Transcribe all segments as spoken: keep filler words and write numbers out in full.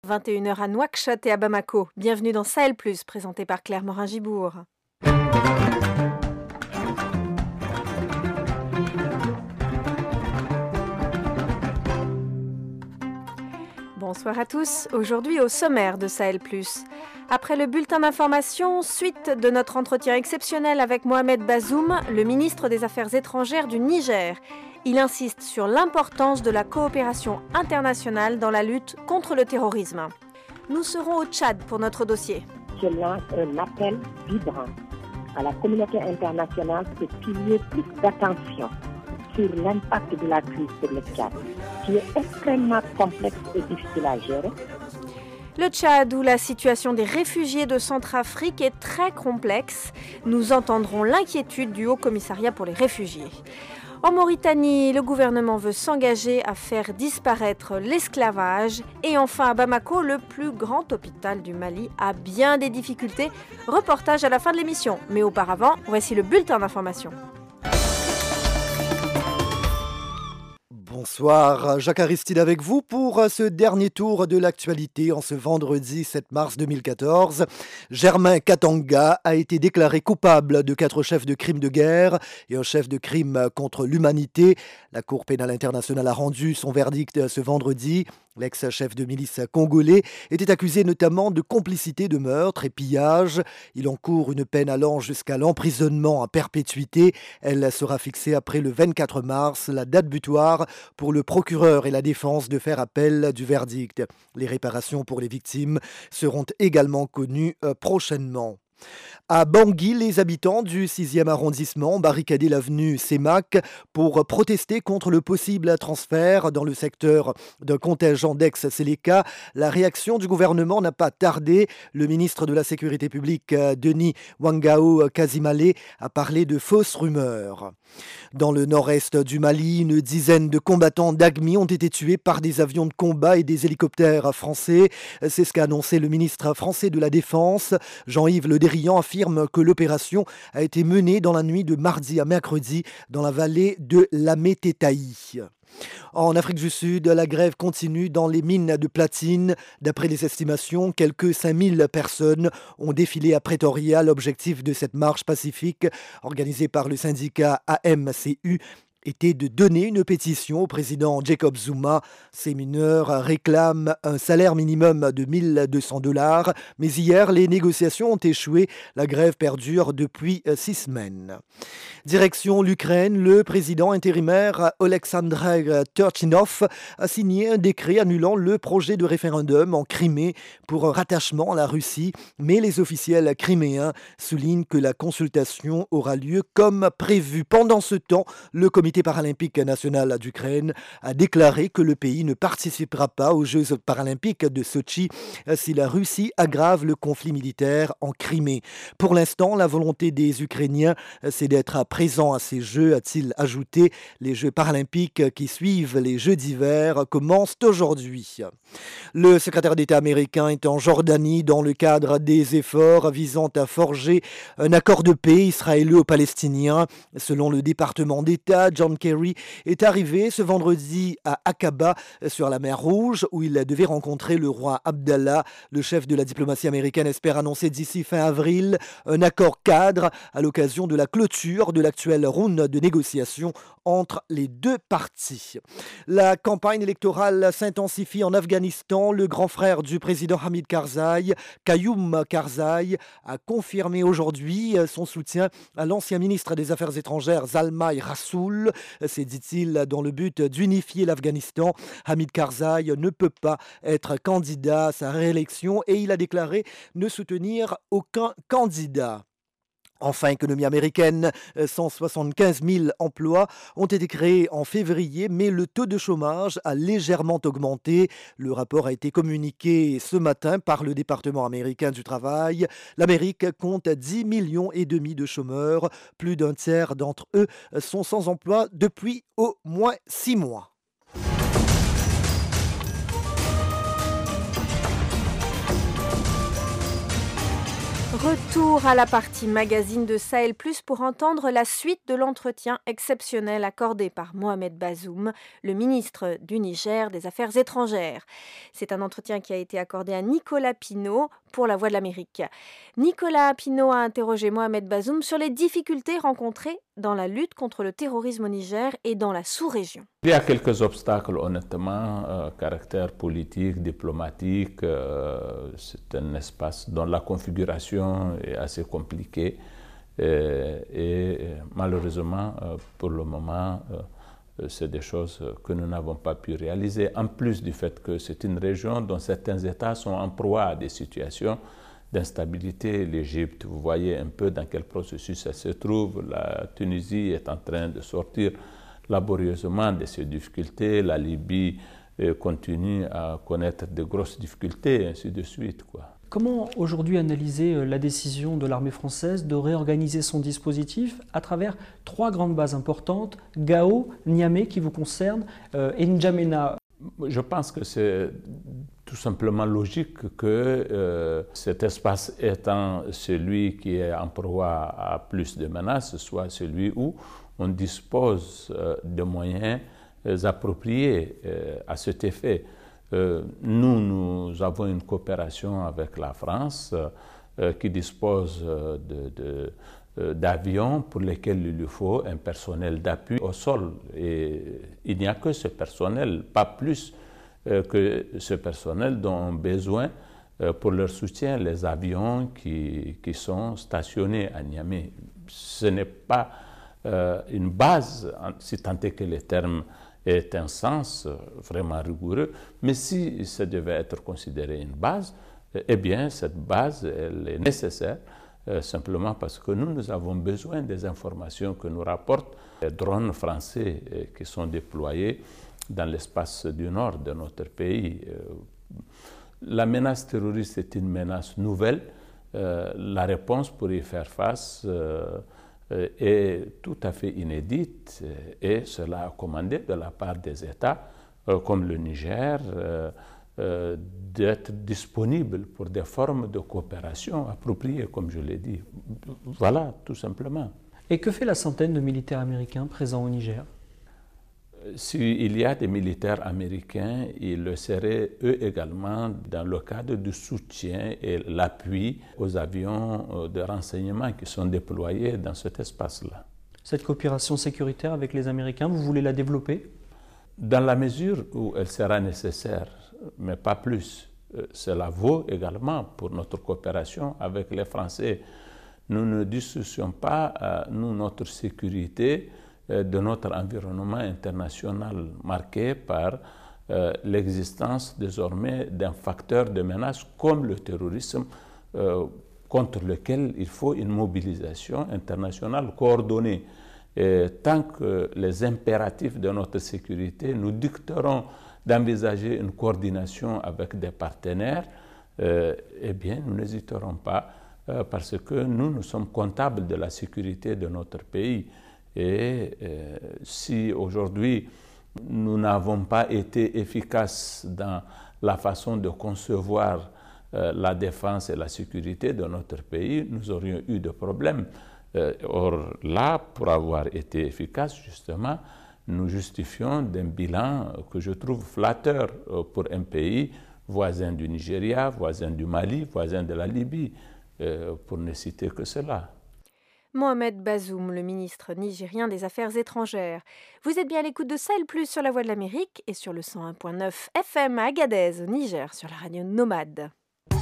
vingt et une heures à Nouakchott et à Bamako. Bienvenue dans Sahel Plus, présenté par Claire Morin-Gibourg. Bonsoir à tous. Aujourd'hui au sommaire de Sahel Plus. Après le bulletin d'information, suite de notre entretien exceptionnel avec Mohamed Bazoum, le ministre des Affaires étrangères du Niger. Il insiste sur l'importance de la coopération internationale dans la lutte contre le terrorisme. Nous serons au Tchad pour notre dossier. Je lance un appel vibrant à la communauté internationale de plier plus d'attention sur l'impact de la crise sur le Tchad, qui est extrêmement complexe et difficile à gérer. Le Tchad, où la situation des réfugiés de Centrafrique est très complexe, nous entendrons l'inquiétude du Haut Commissariat pour les réfugiés. En Mauritanie, le gouvernement veut s'engager à faire disparaître l'esclavage. Et enfin à Bamako, le plus grand hôpital du Mali a bien des difficultés. Reportage à la fin de l'émission. Mais auparavant, voici le bulletin d'information. Bonsoir, Jacques Aristide avec vous pour ce dernier tour de l'actualité en ce vendredi sept mars deux mille quatorze. Germain Katanga a été déclaré coupable de quatre chefs de crimes de guerre et un chef de crime contre l'humanité. La Cour pénale internationale a rendu son verdict ce vendredi. L'ex-chef de milice congolais était accusé notamment de complicité de meurtre et pillage. Il encourt une peine allant jusqu'à l'emprisonnement à perpétuité. Elle sera fixée après le vingt-quatre mars, la date butoir pour le procureur et la défense de faire appel du verdict. Les réparations pour les victimes seront également connues prochainement. À Bangui, les habitants du sixième arrondissement ont barricadé l'avenue Sémac pour protester contre le possible transfert dans le secteur d'un contingent d'ex-Séléka. La réaction du gouvernement n'a pas tardé. Le ministre de la Sécurité publique, Denis Wangao Kazimale, a parlé de fausses rumeurs. Dans le nord-est du Mali, une dizaine de combattants d'Agmi ont été tués par des avions de combat et des hélicoptères français. C'est ce qu'a annoncé le ministre français de la Défense. Jean-Yves Le Drian affirme que l'opération a été menée dans la nuit de mardi à mercredi dans la vallée de Lamé-Tétaï. En Afrique du Sud, la grève continue dans les mines de platine. D'après les estimations, quelques cinq mille personnes ont défilé à Pretoria. L'objectif de cette marche pacifique, organisée par le syndicat A M C U, était de donner une pétition au président Jacob Zuma. Ces mineurs réclament un salaire minimum de mille deux cents dollars. Mais hier, les négociations ont échoué. La grève perdure depuis six semaines. Direction l'Ukraine, le président intérimaire Oleksandr Turchinov a signé un décret annulant le projet de référendum en Crimée pour un rattachement à la Russie. Mais les officiels criméens soulignent que la consultation aura lieu comme prévu. Pendant ce temps, le comité paralympique national d'Ukraine a déclaré que le pays ne participera pas aux Jeux paralympiques de Sochi si la Russie aggrave le conflit militaire en Crimée. Pour l'instant, la volonté des Ukrainiens, c'est d'être présents à ces Jeux, a-t-il ajouté. Les Jeux paralympiques qui suivent les Jeux d'hiver commencent aujourd'hui. Le secrétaire d'État américain est en Jordanie dans le cadre des efforts visant à forger un accord de paix israélo-palestinien. Selon le département d'État, John Kerry est arrivé ce vendredi à Aqaba sur la mer Rouge où il devait rencontrer le roi Abdallah. Le chef de la diplomatie américaine espère annoncer d'ici fin avril un accord cadre à l'occasion de la clôture de l'actuelle round de négociations entre les deux parties. La campagne électorale s'intensifie en Afghanistan. Le grand frère du président Hamid Karzai, Qayoum Karzai, a confirmé aujourd'hui son soutien à l'ancien ministre des Affaires étrangères Zalmay Rassoul. C'est, dit-il, dans le but d'unifier l'Afghanistan. Hamid Karzai ne peut pas être candidat à sa réélection et il a déclaré ne soutenir aucun candidat. Enfin, économie américaine, cent soixante-quinze mille emplois ont été créés en février, mais le taux de chômage a légèrement augmenté. Le rapport a été communiqué ce matin par le département américain du travail. L'Amérique compte dix millions et demi de chômeurs. Plus d'un tiers d'entre eux sont sans emploi depuis au moins six mois. Retour à la partie magazine de Sahel Plus pour entendre la suite de l'entretien exceptionnel accordé par Mohamed Bazoum, le ministre du Niger des Affaires étrangères. C'est un entretien qui a été accordé à Nicolas Pineau pour La Voix de l'Amérique. Nicolas Pineau a interrogé Mohamed Bazoum sur les difficultés rencontrées dans la lutte contre le terrorisme au Niger et dans la sous-région. Il y a quelques obstacles, honnêtement, euh, caractère politique, diplomatique. Euh, c'est un espace dont la configuration est assez compliquée. Euh, et, et malheureusement, euh, pour le moment, euh, c'est des choses que nous n'avons pas pu réaliser. En plus du fait que c'est une région dont certains États sont en proie à des situations d'instabilité. L'Égypte, vous voyez un peu dans quel processus elle se trouve. La Tunisie est en train de sortir laborieusement de ces difficultés. La Libye euh, continue à connaître de grosses difficultés, et ainsi de suite, quoi. Comment aujourd'hui analyser la décision de l'armée française de réorganiser son dispositif à travers trois grandes bases importantes, Gao, Niamey qui vous concerne, euh, et N'Djamena? Je pense que c'est tout simplement logique que euh, cet espace étant celui qui est en proie à plus de menaces, soit celui où on dispose euh, de moyens euh, appropriés euh, à cet effet. Euh, nous, nous avons une coopération avec la France euh, qui dispose euh, de, de, euh, d'avions pour lesquels il lui faut un personnel d'appui au sol. Et il n'y a que ce personnel, pas plus euh, que ce personnel dont ont besoin euh, pour leur soutien les avions qui, qui sont stationnés à Niamey. Ce n'est pas euh, une base, si tant est que le terme est un sens vraiment rigoureux, mais si ça devait être considéré une base, eh bien cette base elle est nécessaire euh, simplement parce que nous, nous avons besoin des informations que nous rapportent les drones français euh, qui sont déployés dans l'espace du nord de notre pays. Euh, la menace terroriste est une menace nouvelle. Euh, la réponse pour y faire face euh, est tout à fait inédite et cela a commandé de la part des États euh, comme le Niger euh, euh, d'être disponible pour des formes de coopération appropriées, comme je l'ai dit. Voilà, tout simplement. Et que fait la centaine de militaires américains présents au Niger? S'il y a des militaires américains, ils le seraient eux également dans le cadre du soutien et l'appui aux avions de renseignement qui sont déployés dans cet espace-là. Cette coopération sécuritaire avec les Américains, vous voulez la développer? Dans la mesure où elle sera nécessaire, mais pas plus. Cela vaut également pour notre coopération avec les Français. Nous ne dissocions pas, nous, notre sécurité de notre environnement international marqué par euh, l'existence désormais d'un facteur de menace comme le terrorisme euh, contre lequel il faut une mobilisation internationale coordonnée. Et tant que les impératifs de notre sécurité nous dicteront d'envisager une coordination avec des partenaires, euh, eh bien nous n'hésiterons pas euh, parce que nous, nous sommes comptables de la sécurité de notre pays. Et euh, si aujourd'hui nous n'avons pas été efficaces dans la façon de concevoir euh, la défense et la sécurité de notre pays, nous aurions eu des problèmes. Euh, or là, pour avoir été efficaces, justement, nous justifions d'un bilan que je trouve flatteur euh, pour un pays voisin du Nigeria, voisin du Mali, voisin de la Libye, euh, pour ne citer que cela. Mohamed Bazoum, le ministre nigérien des Affaires étrangères. Vous êtes bien à l'écoute de Sahel Plus sur la Voix de l'Amérique et sur le cent un point neuf F M à Agadez, au Niger, sur la radio Nomade.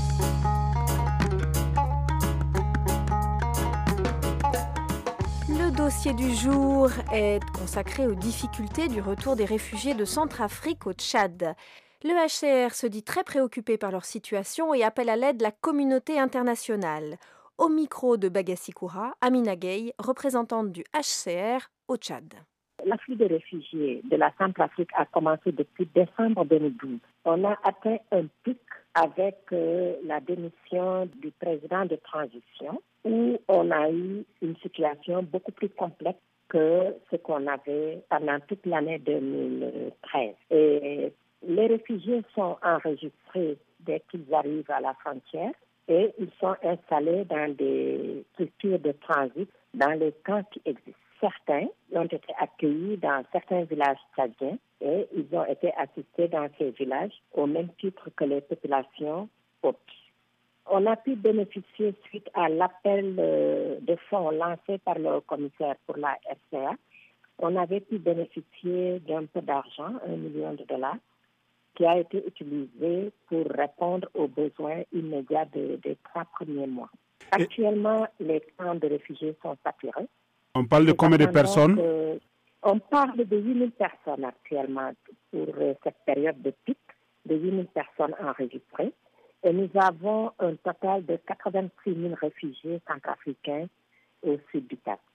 Le dossier du jour est consacré aux difficultés du retour des réfugiés de Centrafrique au Tchad. Le H C R se dit très préoccupé par leur situation et appelle à l'aide la communauté internationale. Au micro de Bagassi Koura, Amina Gueye, représentante du H C R au Tchad. L'afflux des réfugiés de la Centrafrique a commencé depuis décembre deux mille douze. On a atteint un pic avec euh, la démission du président de transition, où on a eu une situation beaucoup plus complexe que ce qu'on avait pendant toute l'année deux mille treize. Et les réfugiés sont enregistrés dès qu'ils arrivent à la frontière. et ils sont installés dans des structures de transit dans les camps qui existent. Certains ont été accueillis dans certains villages tchadiens et ils ont été assistés dans ces villages au même titre que les populations hôtes. On a pu bénéficier, suite à l'appel de fonds lancé par le commissaire pour la R C A, on avait pu bénéficier d'un peu d'argent, un million de dollars, qui a été utilisé pour répondre aux besoins immédiats des, des trois premiers mois. Actuellement, les camps de réfugiés sont saturés. On parle de combien de personnes? Que, on parle de huit mille personnes actuellement pour cette période de pic, de huit mille personnes enregistrées. Et nous avons un total de quatre-vingt-six mille réfugiés centrafricains au sud du Tchad.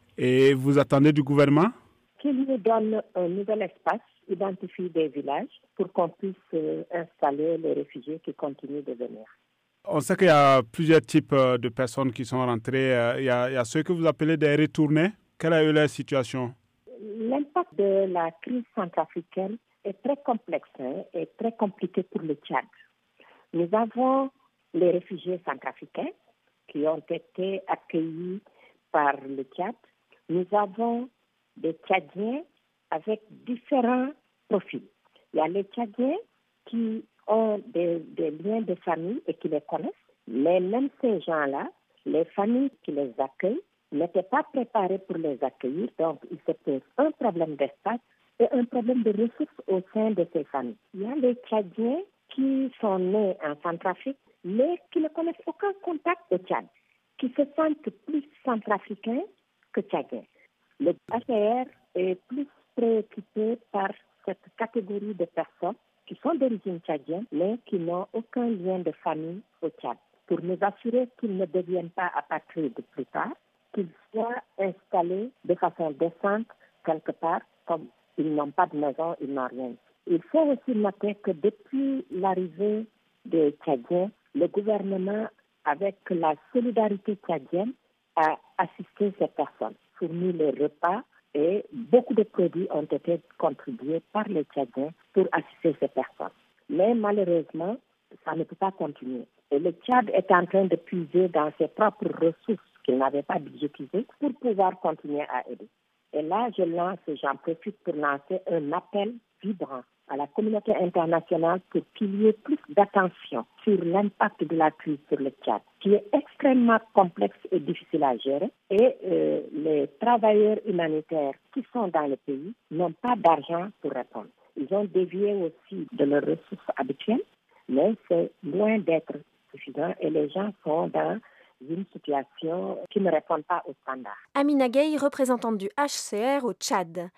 Et vous attendez du gouvernement? Qu'il nous donne un nouvel espace, identifie des villages pour qu'on puisse euh, installer les réfugiés qui continuent de venir. On sait qu'il y a plusieurs types de personnes qui sont rentrées. Il y a, il y a ceux que vous appelez des retournés. Quelle est leur situation? L'impact de la crise centrafricaine est très complexe hein, et très compliqué pour le Tchad. Nous avons les réfugiés centrafricains qui ont été accueillis par le Tchad. Nous avons des Tchadiens avec différents profils. Il y a les Tchadiens qui ont des, des liens de famille et qui les connaissent, mais même ces gens-là, les familles qui les accueillent n'étaient pas préparées pour les accueillir, donc il se pose un problème d'espace et un problème de ressources au sein de ces familles. Il y a les Tchadiens qui sont nés en Centrafrique, mais qui ne connaissent aucun contact au Tchad, qui se sentent plus centrafricains que tchadiens. Le H C R est plus préoccupé par cette catégorie de personnes qui sont d'origine tchadienne, mais qui n'ont aucun lien de famille au Tchad, pour nous assurer qu'ils ne deviennent pas apatrides plus tard, qu'ils soient installés de façon décente quelque part, comme ils n'ont pas de maison, ils n'ont rien. Il faut aussi noter que depuis l'arrivée des Tchadiens, le gouvernement, avec la solidarité tchadienne, a assisté ces personnes, fourni les repas et beaucoup de produits ont été contribués par les Tchadiens pour assister ces personnes. Mais malheureusement, ça ne peut pas continuer. Et le Tchad est en train de puiser dans ses propres ressources qu'il n'avait pas budgétisées pour pouvoir continuer à aider. Et là, je lance, j'en profite pour lancer un appel vibrant à la communauté internationale pour qu'il y ait plus d'attention sur l'impact de la crise sur le Tchad, qui est extrêmement complexe et difficile à gérer. Et euh, les travailleurs humanitaires qui sont dans le pays n'ont pas d'argent pour répondre. Ils ont dévié aussi de leurs ressources habituelles, mais c'est loin d'être suffisant et les gens sont dans une situation qui ne répond pas aux standards. Amina Gueye, représentante du H C R au Tchad.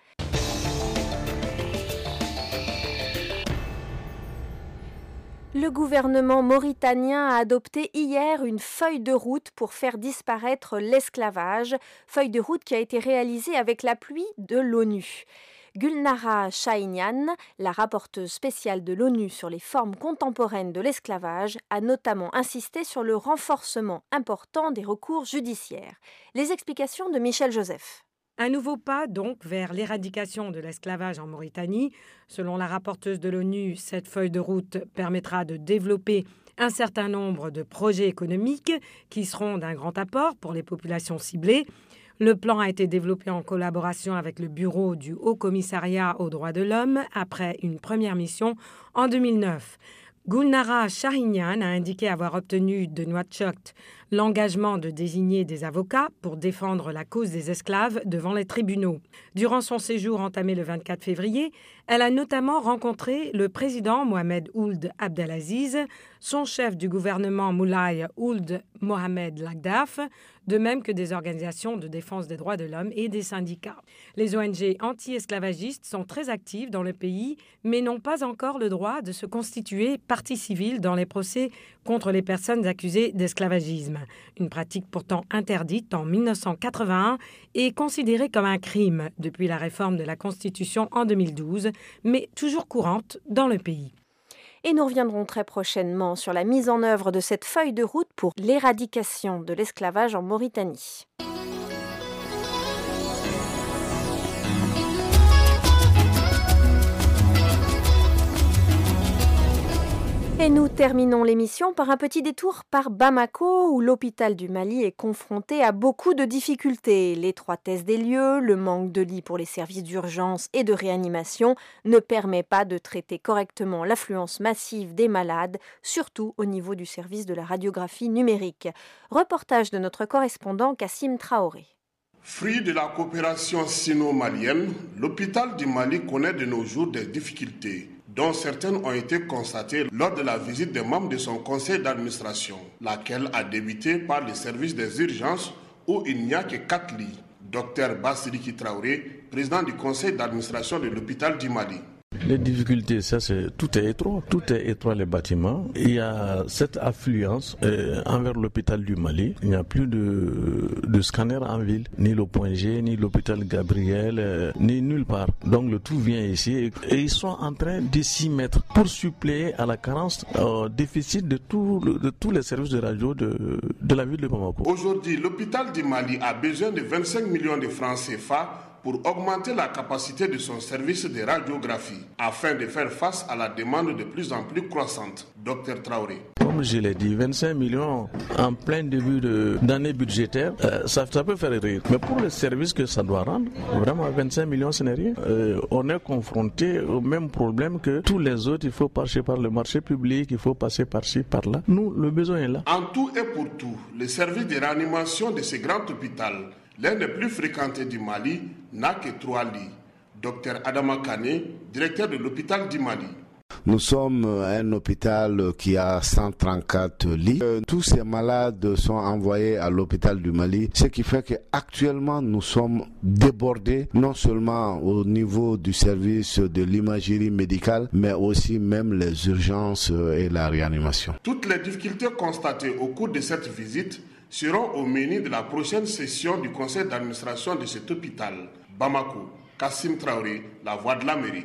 Le gouvernement mauritanien a adopté hier une feuille de route pour faire disparaître l'esclavage, feuille de route qui a été réalisée avec l'appui de l'ONU. Gulnara Shahinian, la rapporteuse spéciale de l'ONU sur les formes contemporaines de l'esclavage, a notamment insisté sur le renforcement important des recours judiciaires. Les explications de Michel Joseph. Un nouveau pas, donc, vers l'éradication de l'esclavage en Mauritanie. Selon la rapporteuse de l'ONU, cette feuille de route permettra de développer un certain nombre de projets économiques qui seront d'un grand apport pour les populations ciblées. Le plan a été développé en collaboration avec le bureau du Haut Commissariat aux droits de l'homme après une première mission en deux mille neuf. Gulnara Shahinian a indiqué avoir obtenu de Nouakchott l'engagement de désigner des avocats pour défendre la cause des esclaves devant les tribunaux. Durant son séjour entamé le vingt-quatre février, elle a notamment rencontré le président Mohamed Ould Abdelaziz, son chef du gouvernement Moulay Ould Mohamed Lagdaf, de même que des organisations de défense des droits de l'homme et des syndicats. Les O N G anti-esclavagistes sont très actives dans le pays, mais n'ont pas encore le droit de se constituer partie civile dans les procès contre les personnes accusées d'esclavagisme. Une pratique pourtant interdite en mille neuf cent quatre-vingt-un et considérée comme un crime depuis la réforme de la Constitution en deux mille douze, mais toujours courante dans le pays. Et nous reviendrons très prochainement sur la mise en œuvre de cette feuille de route pour l'éradication de l'esclavage en Mauritanie. Et nous terminons l'émission par un petit détour par Bamako, où l'hôpital du Mali est confronté à beaucoup de difficultés. L'étroitesse des lieux, le manque de lits pour les services d'urgence et de réanimation ne permet pas de traiter correctement l'affluence massive des malades, surtout au niveau du service de la radiographie numérique. Reportage de notre correspondant Kassim Traoré. Fruit de la coopération sino-malienne, l'hôpital du Mali connaît de nos jours des difficultés, dont certaines ont été constatées lors de la visite des membres de son conseil d'administration, laquelle a débuté par le service des urgences où il n'y a que quatre lits. Docteur Basidiki Traoré, président du conseil d'administration de l'hôpital du Mali. Les difficultés, ça c'est tout est étroit, tout est étroit les bâtiments. Il y a cette affluence euh, envers l'hôpital du Mali. Il n'y a plus de, de scanner en ville, ni le Point G, ni l'hôpital Gabriel, euh, ni nulle part. Donc le tout vient ici et, et ils sont en train de s'y mettre pour suppléer à la carence, au euh, déficit de, tout, de tous les services de radio de, de la ville de Bamako. Aujourd'hui, l'hôpital du Mali a besoin de vingt-cinq millions de francs C F A pour augmenter la capacité de son service de radiographie, afin de faire face à la demande de plus en plus croissante. Docteur Traoré. Comme je l'ai dit, vingt-cinq millions en plein début de, d'année budgétaire, euh, ça, ça peut faire rire. Mais pour le service que ça doit rendre, vraiment vingt-cinq millions, ce n'est rien. Euh, on est confronté au même problème que tous les autres. Il faut passer par le marché public, il faut passer par-ci, par-là. Nous, le besoin est là. En tout et pour tout, le service de réanimation de ce grand hôpital, l'un des plus fréquentés du Mali, n'a que trois lits. Docteur Adama Kane, directeur de l'hôpital du Mali. Nous sommes un hôpital qui a cent trente-quatre lits. Tous ces malades sont envoyés à l'hôpital du Mali, ce qui fait qu'actuellement nous sommes débordés, non seulement au niveau du service de l'imagerie médicale, mais aussi même les urgences et la réanimation. Toutes les difficultés constatées au cours de cette visite seront au menu de la prochaine session du conseil d'administration de cet hôpital. Bamako, Kassim Traoré, La Voix de l'Amérique.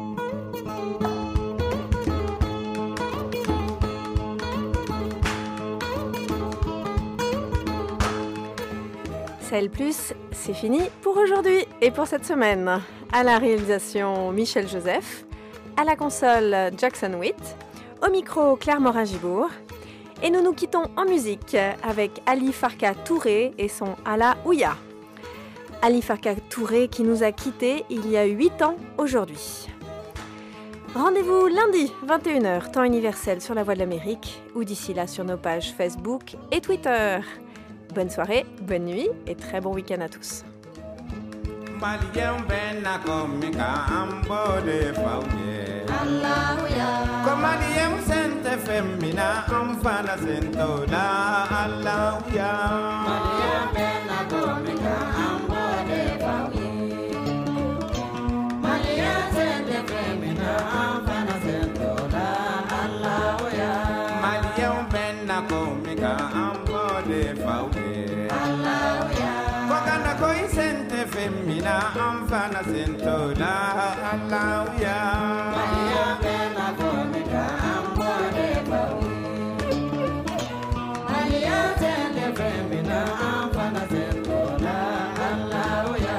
Sahel Plus, c'est fini pour aujourd'hui et pour cette semaine. À la réalisation, Michel Joseph. À la console, Jackson Witt. Au micro, Claire Morin-Gibourg. Et nous nous quittons en musique avec Ali Farka Touré et son Alla Ouya. Ali Farka Touré qui nous a quittés il y a huit ans aujourd'hui. Rendez-vous lundi, vingt et une heures, temps universel sur La Voix de l'Amérique, ou d'ici là sur nos pages Facebook et Twitter. Bonne soirée, bonne nuit et très bon week-end à tous. Malien benna komika ambode fauye Allahuya Komalien sente femina amfana sentoda Allahuya Malien benna komika ambode fauye Malien sente femina amfana sentoda Allahuya Malien benna komika ambode fauye Allahuya Kokana koi sente femina amfana sentoda Allahuya Maria bena komika ambode fauye Maria sente femina amfana sentoda Allahuya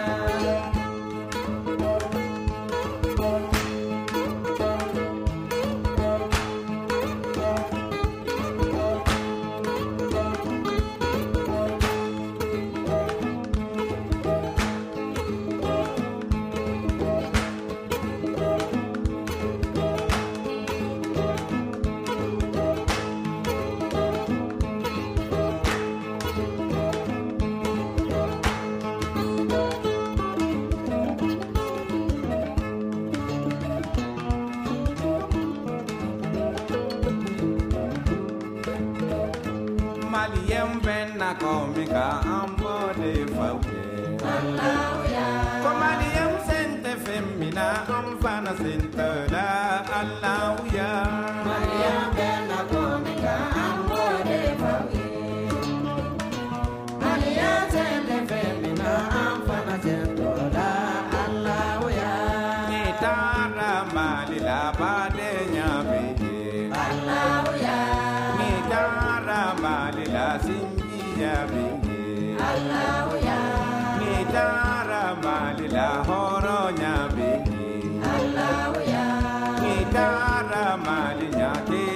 Malien benna komika ambode fauye Allahuya Komalien sente femina amfana sentoda Allahuya Malien benna komika ambode fauye Malien sente femina amfana sentoda Allahuya Nitara malila bade nyabeye Allahuya Nitara malila singiya beye Allahuya Nitara malila horonya beye Allahuya Nitara malinya ke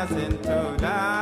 sintoda